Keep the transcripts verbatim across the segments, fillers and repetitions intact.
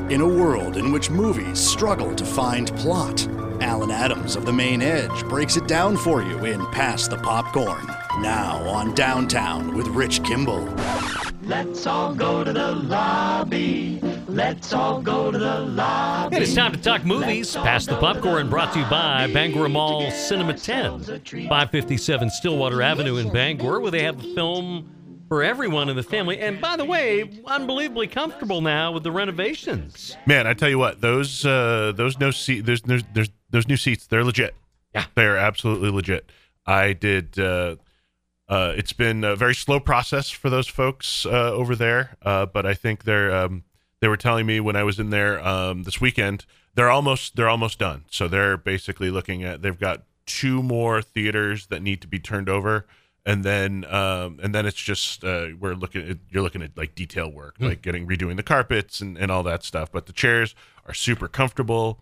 In a world in which movies struggle to find plot, Alan Adams of The Main Edge breaks it down for you in Pass the Popcorn. Now on Downtown with Rich Kimball. Let's all go to the lobby. Let's all go to the lobby. And it's time to talk movies. Pass the Popcorn, brought to you by Bangor Mall Cinema ten, five fifty-seven Stillwater Avenue in Bangor, where they have a film for everyone in the family. And by the way, unbelievably comfortable now with the renovations. Man, I tell you what, those uh, those no seat, there's, there's there's those new seats, they're legit. Yeah, they're absolutely legit. I did. Uh, uh, it's been a very slow process for those folks uh, over there, uh, but I think they're. Um, they were telling me when I was in there um, this weekend, they're almost they're almost done. So they're basically looking at. They've got two more theaters that need to be turned over. And then, um, and then it's just uh, we're looking at you're looking at like detail work, mm. like getting redoing the carpets and, and all that stuff. But the chairs are super comfortable.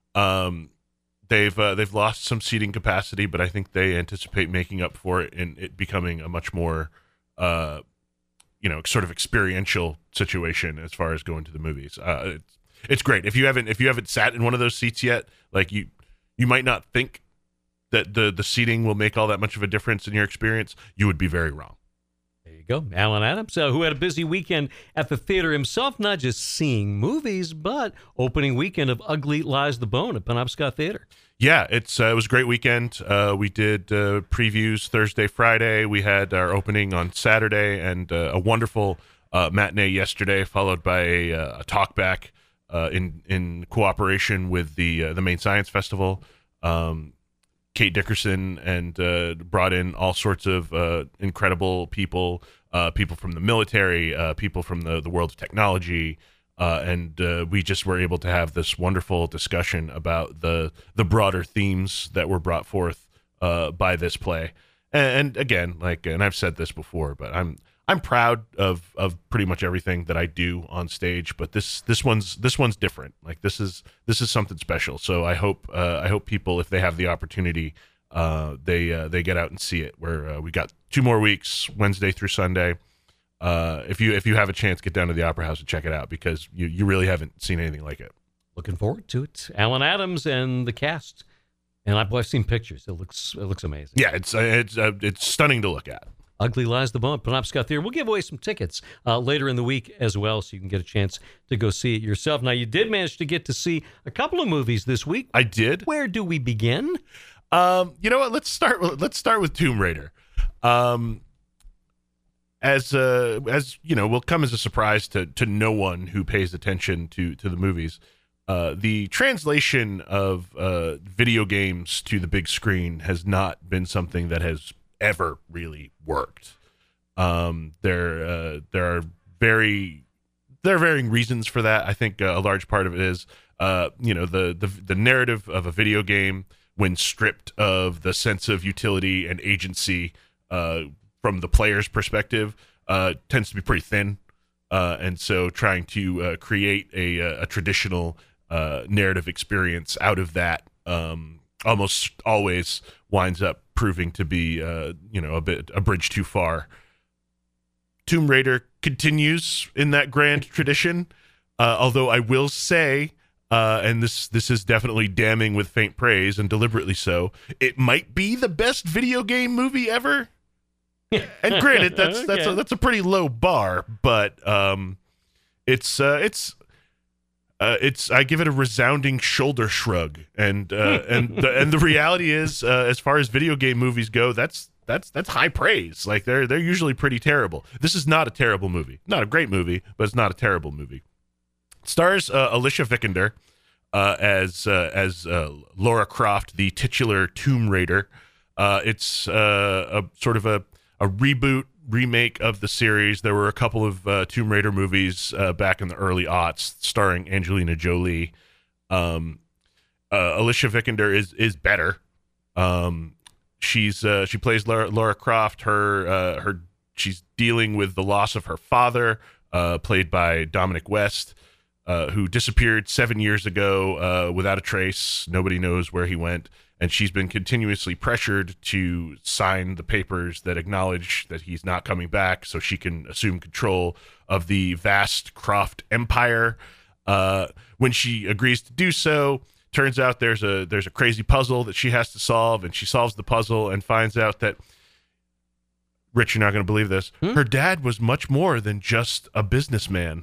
Um, they've uh, they've lost some seating capacity, but I think they anticipate making up for it in it becoming a much more, uh, you know, sort of experiential situation as far as going to the movies. Uh, it's it's great if you haven't if you haven't sat in one of those seats yet. Like you, you might not think that the, the seating will make all that much of a difference in your experience. You would be very wrong. There you go. Alan Adams, uh, who had a busy weekend at the theater himself, not just seeing movies, but opening weekend of Ugly Lies the Bone at Penobscot Theater. Yeah, it's uh, it was a great weekend. Uh, we did uh, previews Thursday, Friday. We had our opening on Saturday, and uh, a wonderful uh, matinee yesterday, followed by a, a talkback uh, in in cooperation with the uh, the Maine Science Festival. Um, Kate Dickerson and uh, brought in all sorts of uh, incredible people, uh, people from the military, uh, people from the, the world of technology, uh, and uh, we just were able to have this wonderful discussion about the the broader themes that were brought forth uh, by this play. And, and again, like, and I've said this before, but I'm I'm proud of of pretty much everything that I do on stage, but this this one's this one's different. Like this is this is something special. So I hope uh, I hope people, if they have the opportunity, uh, they uh, they get out and see it. Where uh, we got two more weeks, Wednesday through Sunday. Uh, if you if you have a chance, get down to the Opera House and check it out, because you you really haven't seen anything like it. Looking forward to it. Alan Adams and the cast, and I've, I've seen pictures. It looks it looks amazing. Yeah, it's uh, it's uh, it's stunning to look at. Ugly Lies the Bone, Penobscot Theater. We'll give away some tickets uh, later in the week as well, so you can get a chance to go see it yourself. Now, you did manage to get to see a couple of movies this week. I did. Where do we begin? Um, you know what? Let's start. With, let's start with Tomb Raider. Um, as uh, as you know, will come as a surprise to to no one who pays attention to to the movies. Uh, the translation of uh, video games to the big screen has not been something that has ever really worked. Um, there, uh, there are very, there are varying reasons for that. I think uh, a large part of it is, uh, you know, the, the the narrative of a video game, when stripped of the sense of utility and agency uh, from the player's perspective, uh, tends to be pretty thin. Uh, and so, trying to uh, create a a traditional uh, narrative experience out of that um, almost always winds up proving to be, uh, you know, a bit a bridge too far. Tomb Raider continues in that grand tradition, uh, although I will say, uh, and this this is definitely damning with faint praise, and deliberately so, it might be the best video game movie ever. And granted, that's okay. that's a, that's a pretty low bar, but um, it's uh, it's. Uh, it's I give it a resounding shoulder shrug, and uh, and the, and the reality is, uh, as far as video game movies go, that's that's that's high praise. Like they're they're usually pretty terrible. This is not a terrible movie, not a great movie, but it's not a terrible movie. It stars uh, Alicia Vikander uh, as uh, as uh, Lara Croft, the titular Tomb Raider. Uh, it's uh, a sort of a a reboot. remake of the series. There were a couple of uh, Tomb Raider movies uh, back in the early aughts starring Angelina Jolie. Um, uh, Alicia Vikander is is better. Um, she's uh, she plays Lara, Lara Croft. Her uh, her she's dealing with the loss of her father, uh, played by Dominic West, uh, who disappeared seven years ago uh, without a trace. Nobody knows where he went. And she's been continuously pressured to sign the papers that acknowledge that he's not coming back so she can assume control of the vast Croft empire. Uh, when she agrees to do so, turns out there's a there's a crazy puzzle that she has to solve, and she solves the puzzle and finds out that, Rich, you're not going to believe this, hmm? her dad was much more than just a businessman.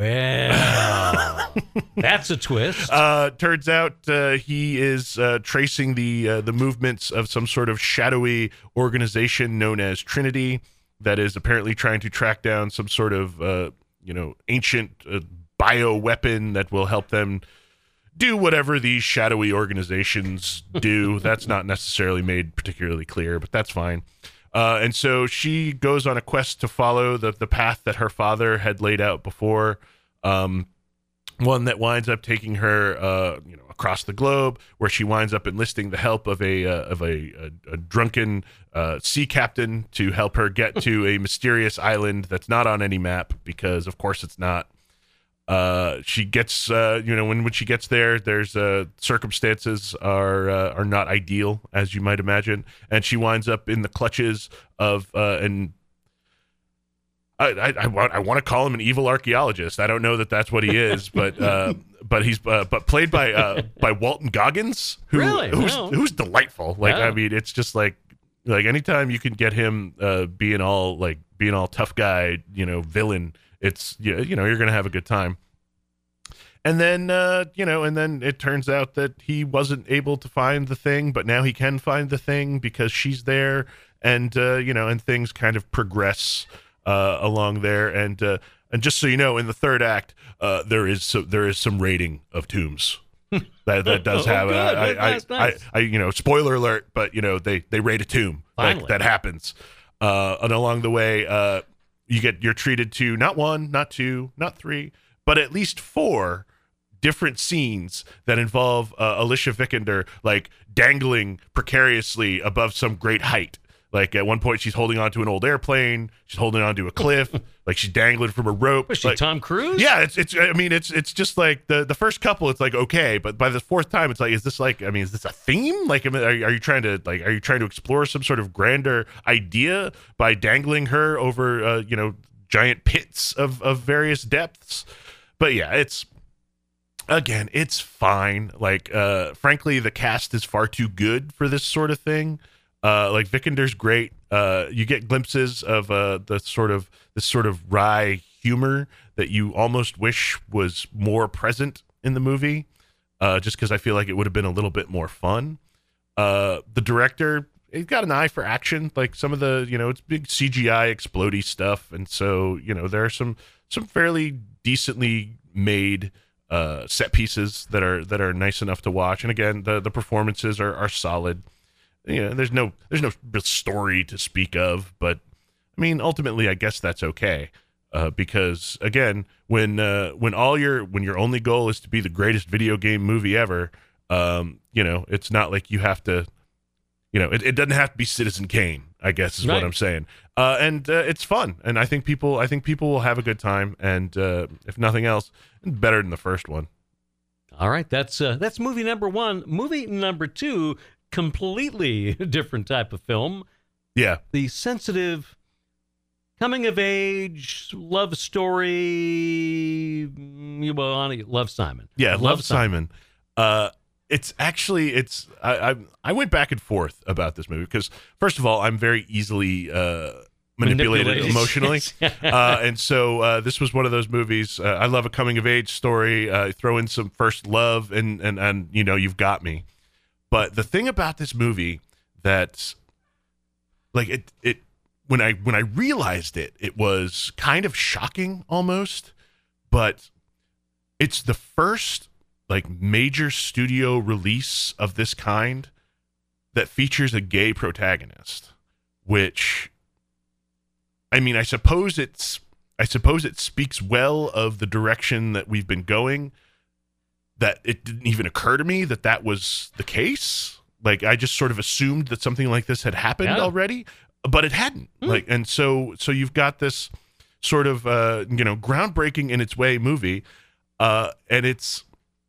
Well, that's a twist. Uh, turns out uh, he is uh, tracing the uh, the movements of some sort of shadowy organization known as Trinity that is apparently trying to track down some sort of uh, you know ancient uh, bioweapon that will help them do whatever these shadowy organizations do. That's not necessarily made particularly clear, but that's fine. Uh, and so she goes on a quest to follow the, the path that her father had laid out before, um, one that winds up taking her uh, you know, across the globe, where she winds up enlisting the help of a uh, of a, a, a drunken uh, sea captain to help her get to a mysterious island that's not on any map, because of course it's not. Uh, she gets, uh, you know, when, when she gets there, there's uh, circumstances are uh, are not ideal, as you might imagine, and she winds up in the clutches of uh, and I I, I want I want to call him an evil archaeologist. I don't know that that's what he is, but uh, but he's uh, but played by uh, by Walton Goggins, who really? who's Wow. who's delightful. Like Yeah. I mean, it's just like like anytime you can get him uh, being all like being all tough guy, you know, villain. It's, you know, you're going to have a good time. And then, uh, you know, and then it turns out that he wasn't able to find the thing, but now he can find the thing because she's there. And, uh, you know, and things kind of progress uh, along there. And uh, and just so you know, in the third act, uh, there is so, there is some raiding of tombs. that that does Oh, have good. uh, I, Nice, I, nice. I, I, you know, spoiler alert, but, you know, they, they raid a tomb. Finally. Like, that happens. Uh, and along the way, uh, You get you're treated to not one, not two, not three, but at least four different scenes that involve uh, Alicia Vikander like dangling precariously above some great height. Like at one point, she's holding onto an old airplane. She's holding onto a cliff. Like she's dangling from a rope. Was she like, Tom Cruise? Yeah, it's it's. I mean, it's it's just like the the first couple. It's like okay, but by the fourth time, it's like, is this like? I mean, is this a theme? Like, I mean, are, are you trying to like? Are you trying to explore some sort of grander idea by dangling her over, uh, you know, giant pits of of various depths? But yeah, it's again, it's fine. Like, uh, frankly, the cast is far too good for this sort of thing. Uh, like Vikander's great. Uh, you get glimpses of uh, the sort of this sort of wry humor that you almost wish was more present in the movie, uh, just because I feel like it would have been a little bit more fun. Uh, the director, he's got an eye for action. Like some of the, you know, it's big C G I explodey stuff, and so you know there are some some fairly decently made uh, set pieces that are that are nice enough to watch. And again, the the performances are are solid. You know, there's no there's no real story to speak of, but I mean, ultimately, I guess that's okay, uh, because again, when uh, when all your when your only goal is to be the greatest video game movie ever, um, you know, it's not like you have to, you know, it, it doesn't have to be Citizen Kane, I guess is Right. what I'm saying, uh, and uh, it's fun, and I think people I think people will have a good time, and uh, if nothing else, better than the first one. All right, that's uh, that's movie number one. Movie number two, completely different type of film. Yeah, The sensitive coming of age love story. mm, Well, on Love Simon. yeah, Love, Simon. Uh, it's actually it's I, I I went back and forth about this movie because first of all, I'm very easily uh, manipulated, Manipulated. emotionally, uh, and so uh, this was one of those movies. Uh, I love a coming of age story. Uh, throw in some first love, and and and you know you've got me. But the thing about this movie that, like it it when I when I realized it, it was kind of shocking almost, but it's the first like major studio release of this kind that features a gay protagonist, which I mean, I suppose it's I suppose it speaks well of the direction that we've been going, that it didn't even occur to me that that was the case. Like I just sort of assumed that something like this had happened Yeah. already, but it hadn't. Hmm. Like, and so, so you've got this sort of, uh, you know, groundbreaking in its way movie. Uh, and it's,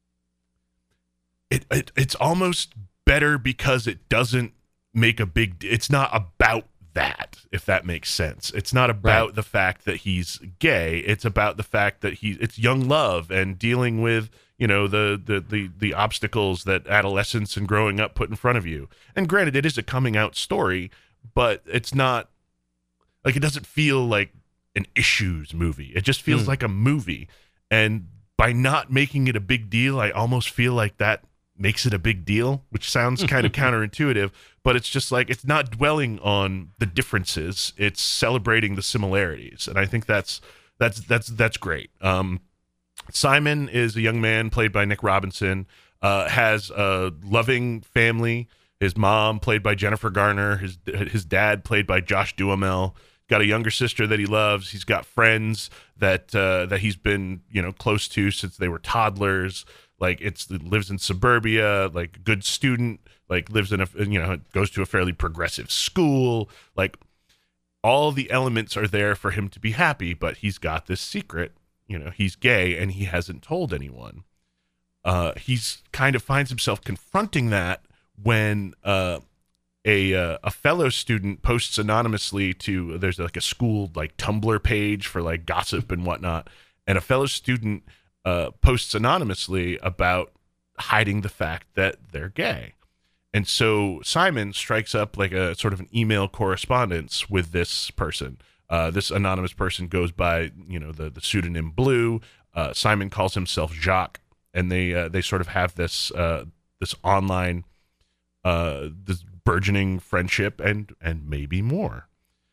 it, it, it's almost better because it doesn't make a big, it's not about that, if that makes sense. It's not about Right. the fact that he's gay. It's about the fact that he it's young love and dealing with, you know, the the the the obstacles that adolescence and growing up put in front of you. And granted, it is a coming out story, but it's not like, it doesn't feel like an issues movie. It just feels Mm. like a movie. And by not making it a big deal, I almost feel like that makes it a big deal, which sounds kind of counterintuitive, but it's just like, it's not dwelling on the differences. It's celebrating the similarities. And I think that's, that's, that's, that's great. Um, Simon is a young man played by Nick Robinson, uh, has a loving family. His mom played by Jennifer Garner, his, his dad played by Josh Duhamel. Got a younger sister that he loves. He's got friends that, uh, that he's been, you know, close to since they were toddlers. Like, it's lives in suburbia, like good student, like lives in a, you know, goes to a fairly progressive school. Like, all the elements are there for him to be happy, but he's got this secret, you know, he's gay and he hasn't told anyone. Uh, he's kind of finds himself confronting that when uh, a uh, a fellow student posts anonymously to, there's like a school like Tumblr page for like gossip and whatnot, and a fellow student Uh, posts anonymously about hiding the fact that they're gay. And so Simon strikes up like a sort of an email correspondence with this person. Uh, this anonymous person goes by, you know, the, the pseudonym Blue. Uh, Simon calls himself Jacques, and they uh, they sort of have this uh, this online uh, this burgeoning friendship and and maybe more.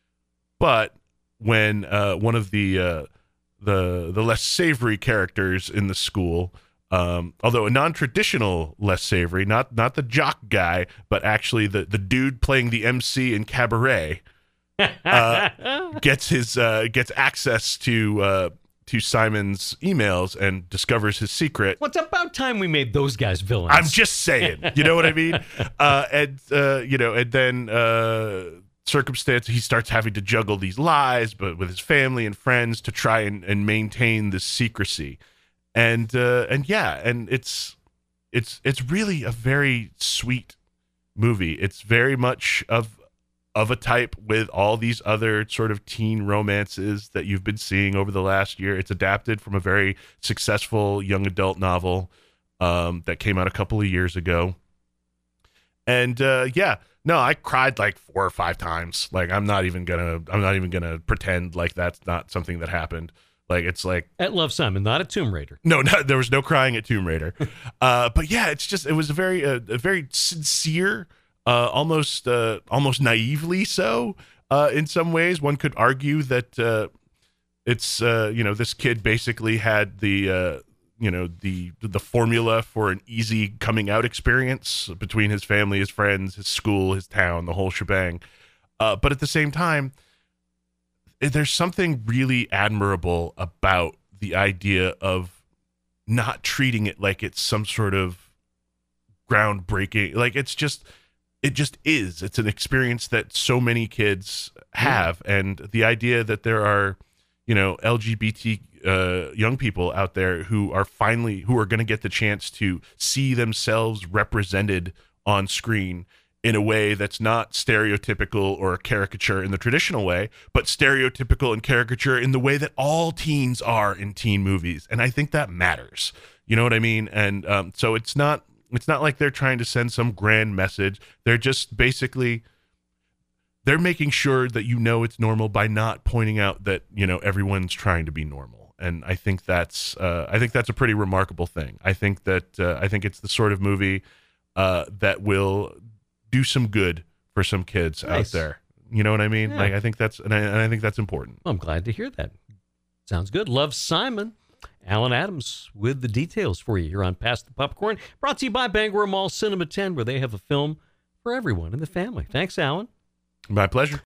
But when uh, one of the uh, the the less savory characters in the school, um, although a non-traditional less savory, not not the jock guy, but actually the, the dude playing the M C in Cabaret, uh, gets his uh, gets access to uh, to Simon's emails and discovers his secret. Well, it's about time we made those guys villains. I'm just saying, you know what I mean? Uh, and uh, you know, and then uh, circumstance, he starts having to juggle these lies, but with his family and friends to try and, and maintain this secrecy. And uh, and yeah, and it's it's it's really a very sweet movie. It's very much of of a type with all these other sort of teen romances that you've been seeing over the last year. It's adapted from a very successful young adult novel um, that came out a couple of years ago. And uh, yeah, no, I cried like four or five times. Like, I'm not even gonna, I'm not even gonna pretend like that's not something that happened. Like, it's like At Love Simon, not at Tomb Raider. no, no, there was no crying at Tomb Raider. uh, but yeah, it's just, it was a very, uh, a very sincere, uh, almost, uh, almost naively so. Uh, in some ways, one could argue that uh, it's, uh, you know, this kid basically had the, uh, you know, the the formula for an easy coming out experience between his family, his friends, his school, his town, the whole shebang. Uh, but at the same time, there's something really admirable about the idea of not treating it like it's some sort of groundbreaking, like it's just, it just is. It's an experience that so many kids have. Yeah. And the idea that there are, you know, L G B T uh, young people out there who are finally, who are going to get the chance to see themselves represented on screen in a way that's not stereotypical or a caricature in the traditional way, but stereotypical and caricature in the way that all teens are in teen movies. And I think that matters. You know what I mean? And um, so it's not, it's not like they're trying to send some grand message. They're just basically, they're making sure that you know it's normal by not pointing out that, you know, everyone's trying to be normal. And I think that's, uh, I think that's a pretty remarkable thing. I think that, uh, I think it's the sort of movie uh, that will do some good for some kids Nice. out there. You know what I mean? Yeah. Like, I think that's, and I, and I think that's important. Well, I'm glad to hear that. Sounds good. Love Simon. Alan Adams with the details for you here on Pass the Popcorn. Brought to you by Bangor Mall Cinema ten, where they have a film for everyone in the family. Thanks, Alan. My pleasure.